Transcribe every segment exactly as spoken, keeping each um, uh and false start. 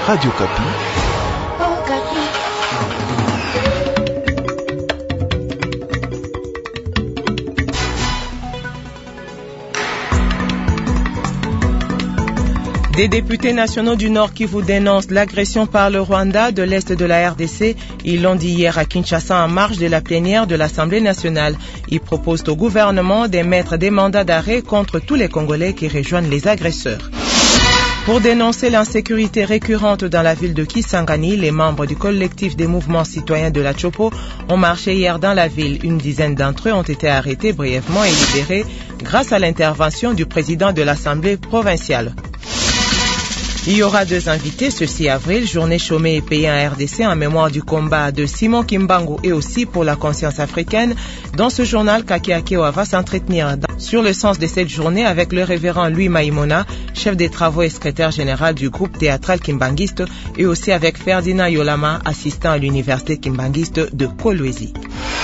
Radio Kapi. Oh, Kapi. Des députés nationaux du Nord Kivu dénoncent l'agression par le Rwanda de l'Est de la R D C. Ils l'ont dit hier à Kinshasa en marge de la plénière de l'Assemblée nationale. Ils proposent au gouvernement d'émettre des mandats d'arrêt contre tous les Congolais qui rejoignent les agresseurs. Pour dénoncer l'insécurité récurrente dans la ville de Kisangani, les membres du collectif des mouvements citoyens de la Chopo ont marché hier dans la ville. Une dizaine d'entre eux ont été arrêtés brièvement et libérés grâce à l'intervention du président de l'Assemblée provinciale. Il y aura deux invités ce six avril, journée chômée et payée en R D C en mémoire du combat de Simon Kimbangu et aussi pour la conscience africaine. Dans ce journal, Kaki Akewa va s'entretenir sur le sens de cette journée avec le révérend Louis Maïmona, chef des travaux et secrétaire général du groupe théâtral kimbanguiste, et aussi avec Ferdinand Yolama, assistant à l'université kimbanguiste de Kolwezi.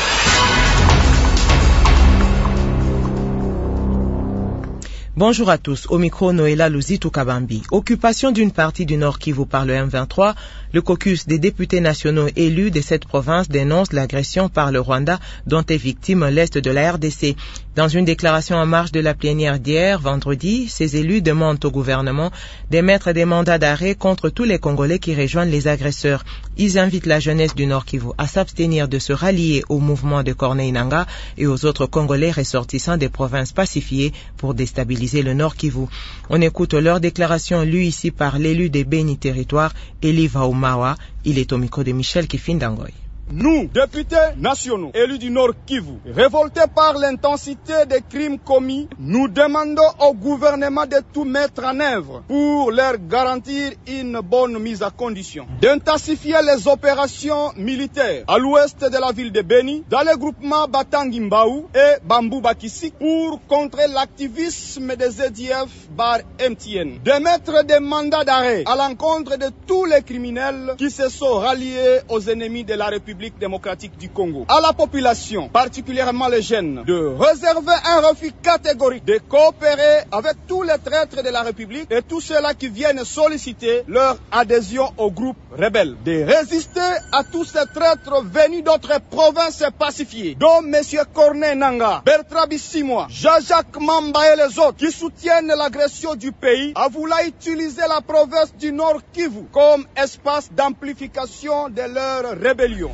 Bonjour à tous, au micro Noëlla Luzitou Kabambi. Occupation d'une partie du Nord Kivu par le M vingt-trois, le caucus des députés nationaux élus de cette province dénonce l'agression par le Rwanda dont est victime l'Est de la R D C. Dans une déclaration en marge de la plénière d'hier, vendredi, ces élus demandent au gouvernement d'émettre des mandats d'arrêt contre tous les Congolais qui rejoignent les agresseurs. Ils invitent la jeunesse du Nord Kivu à s'abstenir de se rallier au mouvement de Corneille Nangaa et aux autres Congolais ressortissants des provinces pacifiées pour déstabiliser le Nord Kivu. On écoute leur déclaration lue ici par l'élu des Béni Territoire, Eli Vaumawa. Il est au micro de Michel Kifindangoy. Nous, députés nationaux, élus du Nord Kivu, révoltés par l'intensité des crimes commis, nous demandons au gouvernement de tout mettre en œuvre pour leur garantir une bonne mise à condition, d'intensifier les opérations militaires à l'ouest de la ville de Béni, dans les groupements Batangimbaou et Bambou Bakissi pour contrer l'activisme des Z D F bar M T N, de mettre des mandats d'arrêt à l'encontre de tous les criminels qui se sont ralliés aux ennemis de la République démocratique du Congo, à la population, particulièrement les jeunes, de réserver un refus catégorique, de coopérer avec tous les traîtres de la République et tous ceux-là qui viennent solliciter leur adhésion au groupe rebelle, de résister à tous ces traîtres venus d'autres provinces pacifiées, dont M. Corneille Nangaa, Bertrand Bisimwa, Jean-Jacques Mamba et les autres qui soutiennent l'agression du pays, a voulu utiliser la province du Nord Kivu comme espace d'amplification de leur rébellion.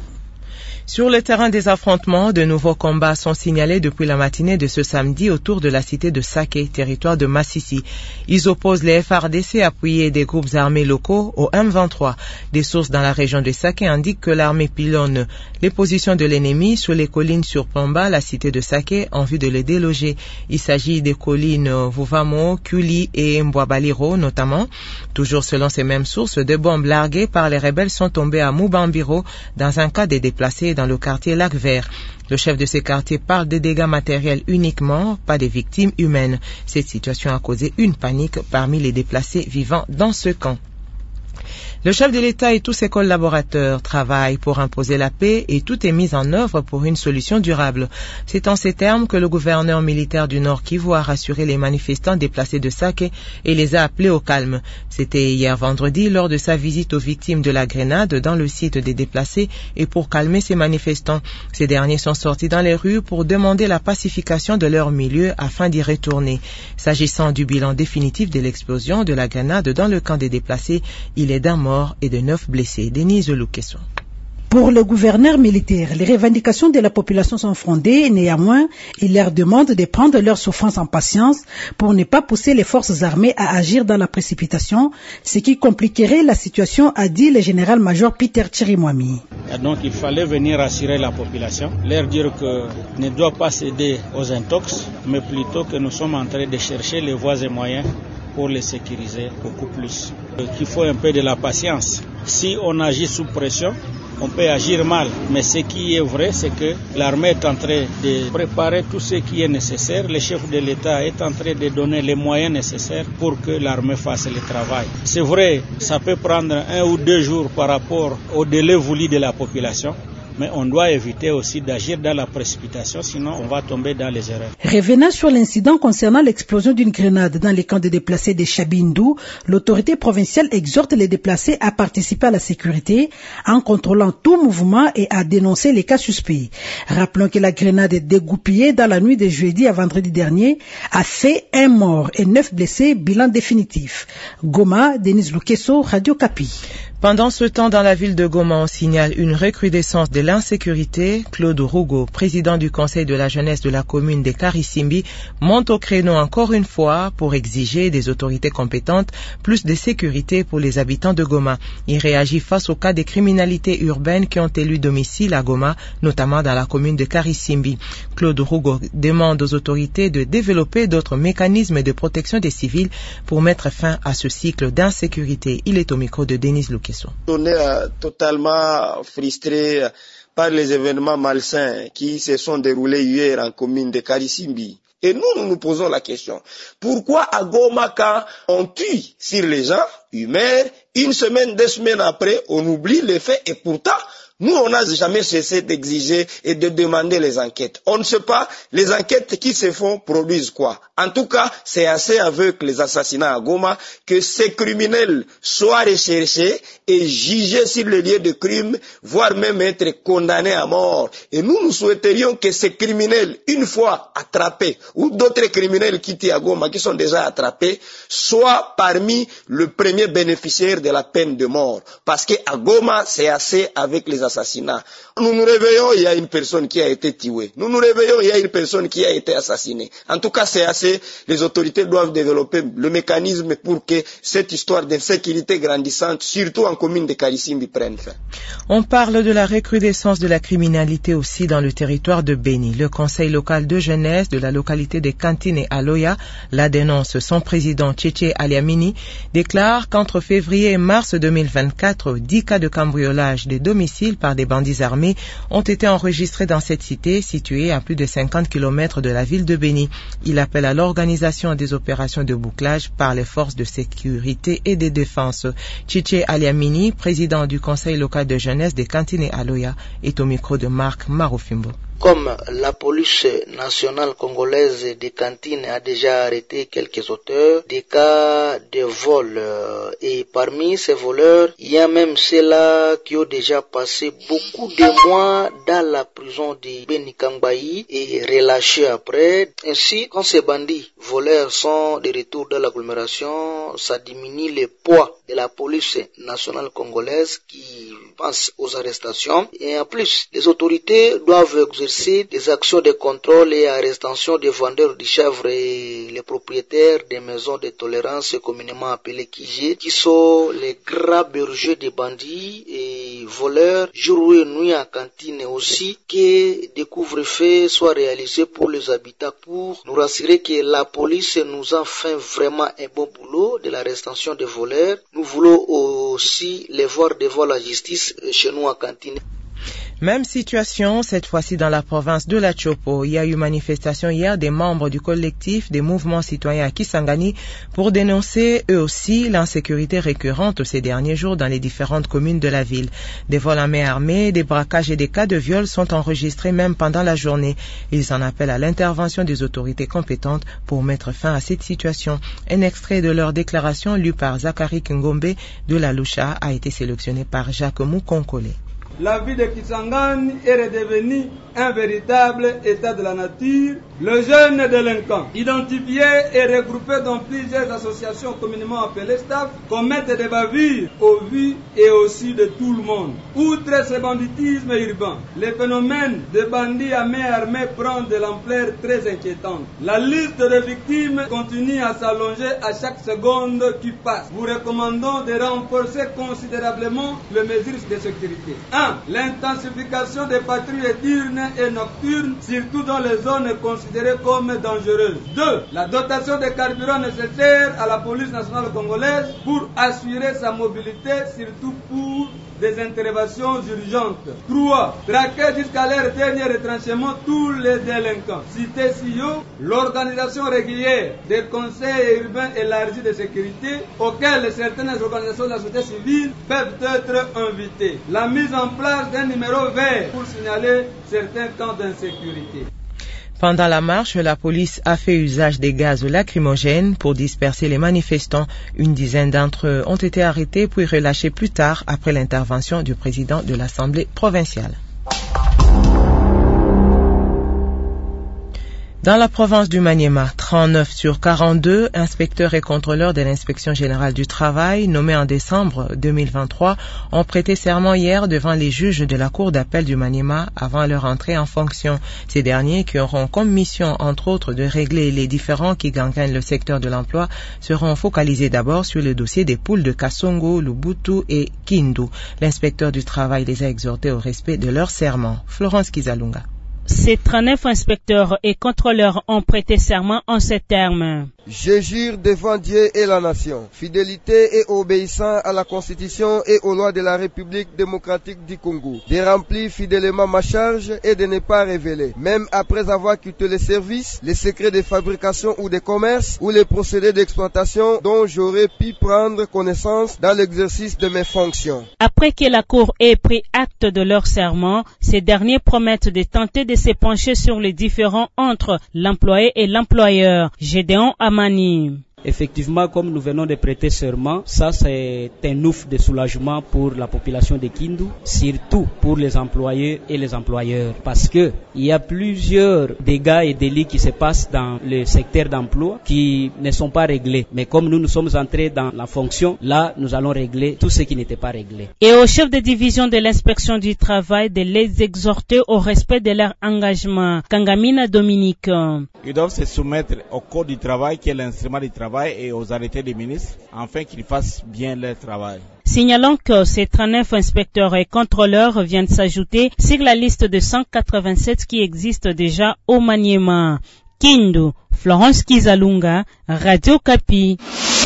Sur le terrain des affrontements, de nouveaux combats sont signalés depuis la matinée de ce samedi autour de la cité de Sake, territoire de Massissi. Ils opposent les F R D C appuyés des groupes armés locaux au M vingt-trois. Des sources dans la région de Sake indiquent que l'armée pilonne les positions de l'ennemi sur les collines sur Pamba, la cité de Sake, en vue de les déloger. Il s'agit des collines Vuvamo, Kuli et Mbwabaliro notamment. Toujours selon ces mêmes sources, des bombes larguées par les rebelles sont tombées à Mubambiro dans un cas des déplacés dans le quartier Lac Vert. Le chef de ces quartiers parle de dégâts matériels uniquement, pas de victimes humaines. Cette situation a causé une panique parmi les déplacés vivant dans ce camp. Le chef de l'État et tous ses collaborateurs travaillent pour imposer la paix et tout est mis en œuvre pour une solution durable. C'est en ces termes que le gouverneur militaire du Nord Kivu a rassuré les manifestants déplacés de Sake et les a appelés au calme. C'était hier vendredi lors de sa visite aux victimes de la grenade dans le site des déplacés et pour calmer ces manifestants. Ces derniers sont sortis dans les rues pour demander la pacification de leur milieu afin d'y retourner. S'agissant du bilan définitif de l'explosion de la grenade dans le camp des déplacés, il est d'un mort et de neuf blessés. Denise Louquesson. Pour le gouverneur militaire, les revendications de la population sont fondées. Néanmoins, il leur demande de prendre leur souffrance en patience pour ne pas pousser les forces armées à agir dans la précipitation, ce qui compliquerait la situation, a dit le général-major Peter Chirimwami. Donc il fallait venir rassurer la population, leur dire que ne doit pas céder aux intox, mais plutôt que nous sommes en train de chercher les voies et moyens pour les sécuriser beaucoup plus. Il faut un peu de la patience. Si on agit sous pression, on peut agir mal. Mais ce qui est vrai, c'est que l'armée est en train de préparer tout ce qui est nécessaire. Le chef de l'État est en train de donner les moyens nécessaires pour que l'armée fasse le travail. C'est vrai, ça peut prendre un ou deux jours par rapport au délai voulu de la population. Mais on doit éviter aussi d'agir dans la précipitation, sinon on va tomber dans les erreurs. Revenant sur l'incident concernant l'explosion d'une grenade dans les camps de déplacés de Chabindou, l'autorité provinciale exhorte les déplacés à participer à la sécurité en contrôlant tout mouvement et à dénoncer les cas suspects. Rappelons que la grenade dégoupillée dans la nuit de jeudi à vendredi dernier a fait un mort et neuf blessés, bilan définitif. Goma, Denise Lukeso, Radio Kapi. Pendant ce temps, dans la ville de Goma, on signale une recrudescence de l'insécurité. Claude Rougo, président du conseil de la jeunesse de la commune de Karisimbi, monte au créneau encore une fois pour exiger des autorités compétentes plus de sécurité pour les habitants de Goma. Il réagit face aux cas de criminalité urbaine qui ont élu domicile à Goma, notamment dans la commune de Karisimbi. Claude Rougo demande aux autorités de développer d'autres mécanismes de protection des civils pour mettre fin à ce cycle d'insécurité. Il est au micro de Denise Luke. On est euh, totalement frustré par les événements malsains qui se sont déroulés hier en commune de Karisimbi. Et nous, nous nous posons la question, pourquoi à Goma, quand on tue sur les gens, ils meurent, une semaine, deux semaines après, on oublie les faits et pourtant, nous, on n'a jamais cessé d'exiger et de demander les enquêtes. On ne sait pas, les enquêtes qui se font produisent quoi. En tout cas, c'est assez avec les assassinats à Goma que ces criminels soient recherchés et jugés sur le lieu de crime, voire même être condamnés à mort. Et nous, nous souhaiterions que ces criminels, une fois attrapés, ou d'autres criminels qui étaient à Goma, qui sont déjà attrapés, soient parmi les premiers bénéficiaires de la peine de mort. Parce qu'à Goma, c'est assez avec les assassinats. Nous nous réveillons, il y a une personne qui a été tuée. Nous nous réveillons, il y a une personne qui a été assassinée. En tout cas, c'est assez. Les autorités doivent développer le mécanisme pour que cette histoire d'insécurité grandissante, surtout en commune de Karisimbi, prenne fin. On parle de la recrudescence de la criminalité aussi dans le territoire de Béni. Le conseil local de jeunesse de la localité de Kantine et Aloya la dénonce. Son président Tchétché Aliamini déclare qu'entre février et mars deux mille vingt-quatre, dix cas de cambriolage des domiciles par des bandits armés ont été enregistrés dans cette cité située à plus de cinquante kilomètres de la ville de Béni. Il appelle à l'organisation des opérations de bouclage par les forces de sécurité et de défense. Tchétché Aliamini, président du conseil local de jeunesse de Kantine et Aloya, est au micro de Marc Marofimbo. Comme la police nationale congolaise de Kantine a déjà arrêté quelques auteurs des cas de vol, et parmi ces voleurs, il y a même ceux-là qui ont déjà passé beaucoup de mois dans la prison de Benikambayi et relâchés après. Ainsi, quand ces bandits voleurs sont de retour dans l'agglomération, ça diminue le poids de la police nationale congolaise qui pense aux arrestations. Et en plus, les autorités doivent exercer des actions de contrôle et arrestation des vendeurs de chèvres et les propriétaires des maisons de tolérance communément appelées Kijé, qui sont les grands bergers des bandits et voleurs jour et nuit en Kantine aussi, que des couvre-feux soient réalisés pour les habitants pour nous rassurer que la police nous a fait vraiment un bon boulot de l'arrestation des voleurs. Nous voulons aussi les voir devant la justice chez nous en Kantine. Même situation, cette fois-ci dans la province de la Chopo. Il y a eu manifestation hier des membres du collectif des mouvements citoyens à Kisangani pour dénoncer eux aussi l'insécurité récurrente ces derniers jours dans les différentes communes de la ville. Des vols à main armée, des braquages et des cas de viol sont enregistrés même pendant la journée. Ils en appellent à l'intervention des autorités compétentes pour mettre fin à cette situation. Un extrait de leur déclaration lu par Zachary Kingombe de la Lucha a été sélectionné par Jacques Moukonkole. La ville de Kisangani est redevenue un véritable état de la nature. Le jeune délinquant, identifié et regroupé dans plusieurs associations communément appelées staff, commettent des bavures au vu et aussi de tout le monde. Outre ce banditisme urbain, le phénomène de bandits à main armée prend de l'ampleur très inquiétante. La liste de victimes continue à s'allonger à chaque seconde qui passe. Vous recommandons de renforcer considérablement les mesures de sécurité. un. L'intensification des patrouilles diurnes et nocturnes, surtout dans les zones considérées comme dangereuses. deux. La dotation de carburant nécessaire à la police nationale congolaise pour assurer sa mobilité, surtout pour des interventions urgentes. trois. Traquer jusqu'à leur dernier retranchement tous les délinquants. Cité C I O, l'organisation régulière des conseils urbains élargis de sécurité auxquels certaines organisations de la société civile peuvent être invitées. La mise en en place d'un numéro vert pour signaler certains cas d'insécurité. Pendant la marche, la police a fait usage des gaz lacrymogènes pour disperser les manifestants. Une dizaine d'entre eux ont été arrêtés puis relâchés plus tard après l'intervention du président de l'Assemblée provinciale. Dans la province du Maniema, trente-neuf sur quarante-deux inspecteurs et contrôleurs de l'inspection générale du travail, nommés en décembre deux mille vingt-trois, ont prêté serment hier devant les juges de la cour d'appel du Maniema avant leur entrée en fonction. Ces derniers, qui auront comme mission, entre autres, de régler les différends qui gangrènent le secteur de l'emploi, seront focalisés d'abord sur le dossier des poules de Kasongo, Lubutu et Kindu. L'inspecteur du travail les a exhortés au respect de leur serment. Florence Kizalunga. Ces trente-neuf inspecteurs et contrôleurs ont prêté serment en ces termes. Je jure devant Dieu et la nation, fidélité et obéissant à la Constitution et aux lois de la République démocratique du Congo, de remplir fidèlement ma charge et de ne pas révéler, même après avoir quitté le service, les secrets de fabrication ou de commerce ou les procédés d'exploitation dont j'aurais pu prendre connaissance dans l'exercice de mes fonctions. Après que la Cour ait pris acte de leur serment, ces derniers promettent de tenter de se pencher sur les différends entre l'employé et l'employeur. Gédéon Amani. Effectivement, comme nous venons de prêter serment, ça c'est un ouf de soulagement pour la population de Kindu, surtout pour les employés et les employeurs, parce que il y a plusieurs dégâts et délits qui se passent dans le secteur d'emploi qui ne sont pas réglés. Mais comme nous nous sommes entrés dans la fonction, là nous allons régler tout ce qui n'était pas réglé. Et au chef de division de l'inspection du travail de les exhorter au respect de leur engagement. Kangamina Dominique. Ils doivent se soumettre au code du travail qui est l'instrument du travail et aux arrêtés des ministres, afin qu'ils fassent bien leur travail. Signalons que ces trente-neuf inspecteurs et contrôleurs viennent s'ajouter sur la liste de cent quatre-vingt-sept qui existe déjà au Maniema. Kindu, Florence Kizalunga, Radio Kapi.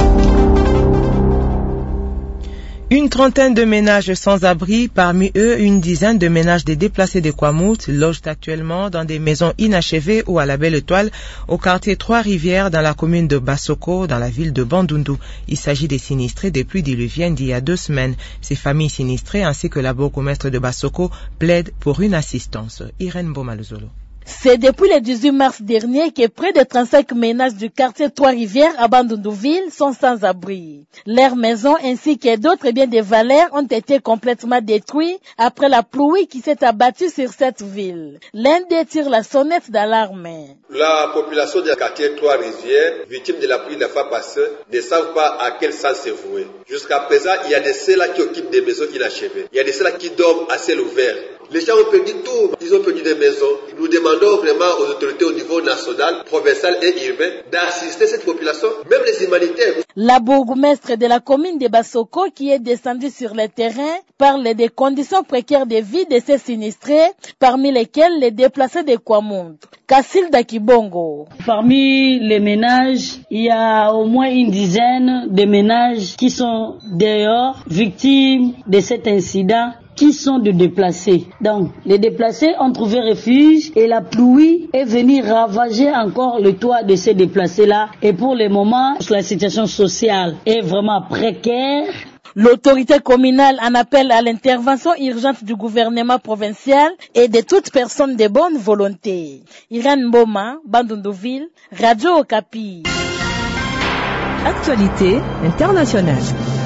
Une trentaine de ménages sans abri, parmi eux une dizaine de ménages des déplacés de Kwamouth, logent actuellement dans des maisons inachevées ou à la Belle Étoile, au quartier Trois-Rivières, dans la commune de Bassoko, dans la ville de Bandundu. Il s'agit des sinistrés des pluies diluviennes d'il y a deux semaines. Ces familles sinistrées ainsi que la bourgmestre de Bassoko plaident pour une assistance. Irène Bomaluzolo. C'est depuis le dix-huit mars dernier que près de trente-cinq ménages du quartier Trois-Rivières à Bandundu-Ville sont sans abri. Leurs maisons ainsi que d'autres biens de valeur ont été complètement détruits après la pluie qui s'est abattue sur cette ville. L'un d'eux tire la sonnette d'alarme. La population du quartier Trois-Rivières, victime de la pluie de la fois passée, ne savent pas à quel sens se vouer. Jusqu'à présent, il y a de ceux-là qui occupent des maisons inachevées. Il y a de ceux-là qui dorment à ciel ouvert. Les gens ont perdu tout, ils ont perdu des maisons. Nous demandons vraiment aux autorités au niveau national, provincial et urbain d'assister cette population, même les humanitaires. La bourgmestre de la commune de Bassoko, qui est descendue sur le terrain, parle des conditions précaires de vie de ces sinistrés, parmi lesquels les déplacés de Kwamouth. Kassil Dakibongo. Parmi les ménages, il y a au moins une dizaine de ménages qui sont dehors, victimes de cet incident, qui sont de déplacés. Donc, les déplacés ont trouvé refuge et la pluie est venue ravager encore le toit de ces déplacés-là. Et pour le moment, la situation sociale est vraiment précaire. L'autorité communale en appelle à l'intervention urgente du gouvernement provincial et de toute personne de bonne volonté. Irène Mboma, Bandundu-Ville, Radio Okapi. Actualité internationale.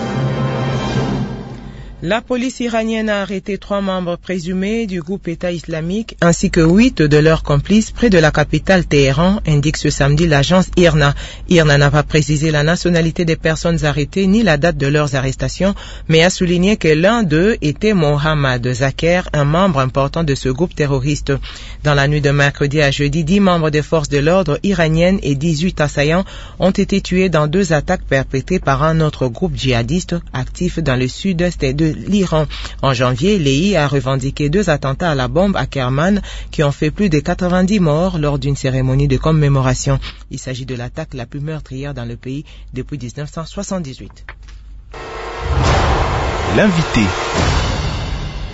La police iranienne a arrêté trois membres présumés du groupe État islamique ainsi que huit de leurs complices près de la capitale Téhéran, indique ce samedi l'agence I R N A. I R N A n'a pas précisé la nationalité des personnes arrêtées ni la date de leurs arrestations, mais a souligné que l'un d'eux était Mohammad Zaker, un membre important de ce groupe terroriste. Dans la nuit de mercredi à jeudi, dix membres des forces de l'ordre iraniennes et dix-huit assaillants ont été tués dans deux attaques perpétrées par un autre groupe djihadiste actif dans le sud-est de l'Iran. En janvier, l'E I a revendiqué deux attentats à la bombe à Kerman qui ont fait plus de quatre-vingt-dix morts lors d'une cérémonie de commémoration. Il s'agit de l'attaque la plus meurtrière dans le pays depuis dix-neuf cent soixante-dix-huit. L'invité.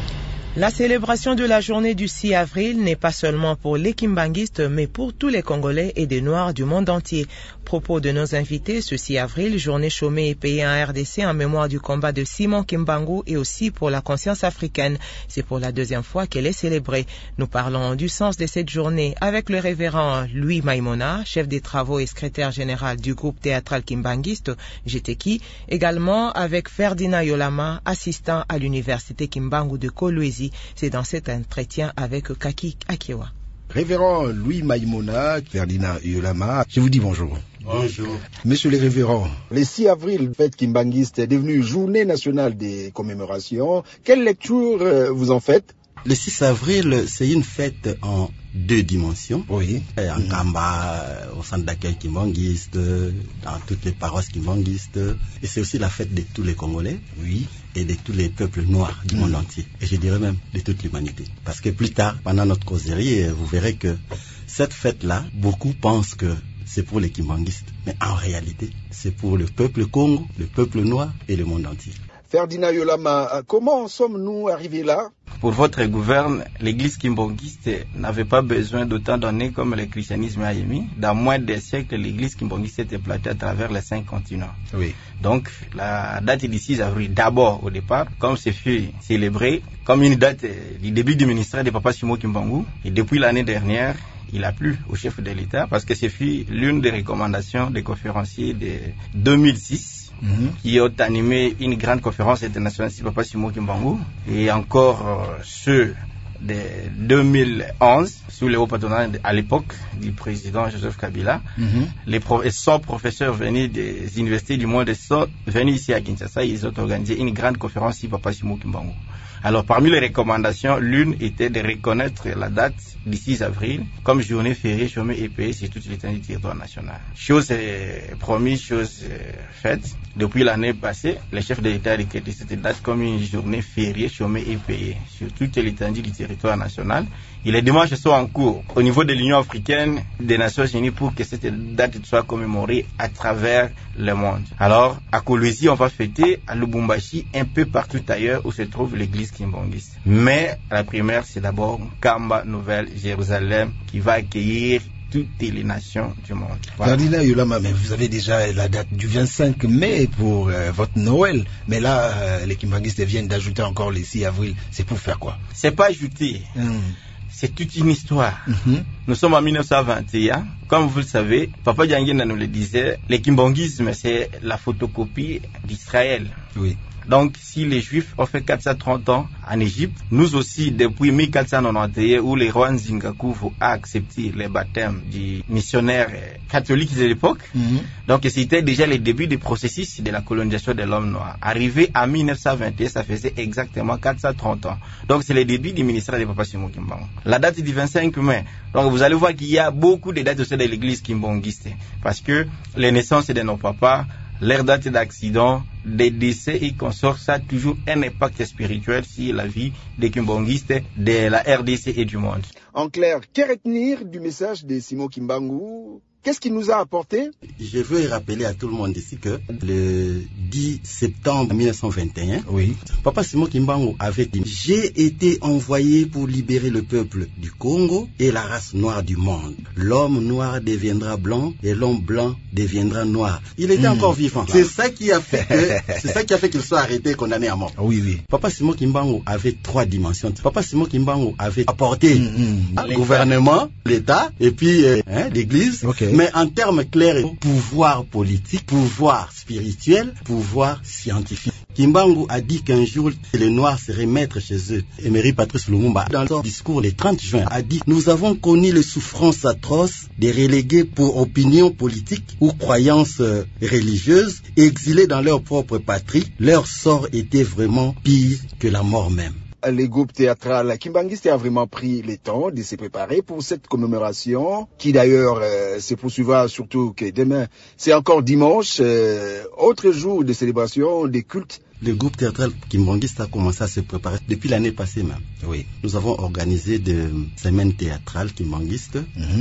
La célébration de la journée du six avril n'est pas seulement pour les kimbanguistes, mais pour tous les Congolais et des Noirs du monde entier. Propos de nos invités, ce six avril, journée chômée et payée en R D C en mémoire du combat de Simon Kimbangu et aussi pour la conscience africaine. C'est pour la deuxième fois qu'elle est célébrée. Nous parlons du sens de cette journée avec le révérend Louis Maïmona, chef des travaux et secrétaire général du groupe théâtral kimbanguiste G T K I, également avec Ferdinand Yolama, assistant à l'université Kimbangu de Kolwezi. C'est dans cet entretien avec Kaki Akiewa. Révérend Louis Maïmona, Ferdinand Yolama, je vous dis bonjour. Bonjour. Monsieur le révérend, le six avril, fête kimbanguiste est devenue journée nationale des commémorations. Quelle lecture euh, vous en faites? Le six avril, c'est une fête en deux dimensions. Oui. En mmh. Kamba, au centre d'accueil kimbanguiste, dans toutes les paroisses kimbanguistes. Et c'est aussi la fête de tous les Congolais. Oui. Et de tous les peuples noirs du mmh. monde entier. Et je dirais même de toute l'humanité. Parce que plus tard, pendant notre causerie, vous verrez que cette fête-là, beaucoup pensent que c'est pour les kimbanguistes. Mais en réalité, c'est pour le peuple Congo, le peuple noir et le monde entier. Ferdinand Yolama, comment sommes-nous arrivés là? Pour votre gouverne, l'église kimbanguiste n'avait pas besoin d'autant donner comme le christianisme a émis. Dans moins de siècles, l'église kimbanguiste était platée à travers les cinq continents. Oui. Donc, la date du six avril, d'abord au départ, comme c'est fait célébré, comme une date du début du ministère de Papa Simon Kimbangu. Et depuis l'année dernière, il a plu au chef de l'État parce que c'est fait l'une des recommandations des conférenciers de deux mille six. Mmh. Qui ont animé une grande conférence internationale sur Papa Simon Kimbangu et encore euh, ceux de deux mille onze sous le haut patronat à l'époque du président Joseph Kabila. Mmh. Les cent professeurs venus des universités du monde sont venus ici à Kinshasa. Ils ont organisé une grande conférence sur Papa Simon Kimbangu. Alors, parmi les recommandations, l'une était de reconnaître la date du six avril comme journée fériée, chômée et payée sur toute l'étendue du territoire national. Chose est promise, chose est faite. Depuis l'année passée, le chef de l'État a décrété cette date comme une journée fériée, chômée et payée sur toute l'étendue du territoire national. Et les démarches sont en cours au niveau de l'Union africaine, des Nations unies pour que cette date soit commémorée à travers le monde. Alors, à Kolwezi, on va fêter, à Lubumbashi, un peu partout ailleurs où se trouve l'église kimbanguiste. Mais la première, c'est d'abord Kamba, Nouvelle-Jérusalem, qui va accueillir toutes les nations du monde. Voilà. Ferdinand Yolama, mais vous avez déjà la date du vingt-cinq mai pour euh, votre Noël. Mais là, euh, les kimbanguistes viennent d'ajouter encore le six avril. C'est pour faire quoi? C'est pas ajouter. Mm. C'est toute une histoire. Mm-hmm. Nous sommes en mille neuf cent vingt et un. Comme vous le savez, Papa Dianguina nous le disait, le kimbanguisme, c'est la photocopie d'Israël. Oui. Donc, si les Juifs ont fait quatre cent trente ans en Égypte, nous aussi, depuis mille quatre cent quatre-vingt-onze, où les rois Nzingakuvu a accepté le baptême du missionnaire catholique de l'époque, mm-hmm. donc c'était déjà le début du processus de la colonisation de l'homme noir. Arrivé en mille neuf cent vingt et un, ça faisait exactement quatre cent trente ans. Donc, c'est le début du ministère de Papa Simon Kimbangu. La date du vingt-cinq mai. Donc, vous allez voir qu'il y a beaucoup de dates aussi de l'église kimbanguiste. Parce que les naissances de nos papas, leur date d'accident, des décès et consorts, ça a toujours un impact spirituel sur la vie des kimbanguistes, de la R D C et du monde. En clair, que retenir du message de Simon Kimbangu? Qu'est-ce qu'il nous a apporté? Je veux rappeler à tout le monde ici que le dix septembre mille neuf cent vingt et un, oui. Papa Simon Kimbangu avait dit: j'ai été envoyé pour libérer le peuple du Congo et la race noire du monde. L'homme noir deviendra blanc et l'homme blanc deviendra noir. Il était mmh. encore vivant. C'est ça qui a fait que, c'est ça qui a fait qu'il soit arrêté et condamné à mort. Oui, oui. Papa Simon Kimbangu avait trois dimensions. Papa Simon Kimbangu avait apporté mmh, mmh. le gouvernement, l'État et puis euh, hein, l'Église. Okay. Mais en termes clairs, pouvoir politique, pouvoir spirituel, pouvoir scientifique. Kimbangu a dit qu'un jour, les Noirs seraient maîtres chez eux. Emery Patrice Lumumba, dans son discours le trente juin, a dit: nous avons connu les souffrances atroces des relégués pour opinion politique ou croyances religieuses, exilés dans leur propre patrie. Leur sort était vraiment pire que la mort même. Le groupe théâtral kimbanguiste a vraiment pris le temps de se préparer pour cette commémoration, qui d'ailleurs euh, se poursuivra surtout que demain, c'est encore dimanche, euh, autre jour de célébration, des cultes. Le groupe théâtral kimbanguiste a commencé à se préparer depuis l'année passée même. Oui. Nous avons organisé des semaines théâtrales kimbanguistes. Mm-hmm.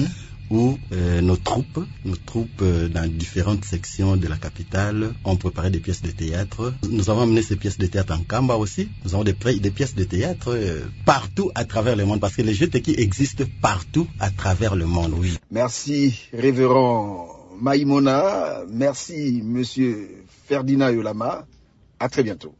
où euh, nos troupes, nos troupes euh, dans différentes sections de la capitale ont préparé des pièces de théâtre. Nous avons amené ces pièces de théâtre en Kamba aussi. Nous avons des, des pièces de théâtre euh, partout à travers le monde, parce que les jeux Teki existent partout à travers le monde, oui. Merci, révérend Maïmona. Merci, monsieur Ferdinand Yolama. À très bientôt.